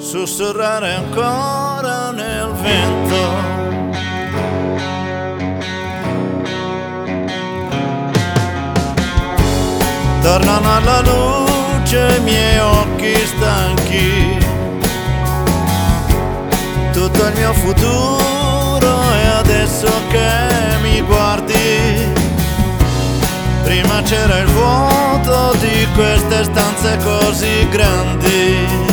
sussurrare ancora nel vento. Tornano alla luce i miei occhi stanchi, tutto il mio futuro è adesso che mi guardi. Prima c'era il vuoto di queste stanze così grandi.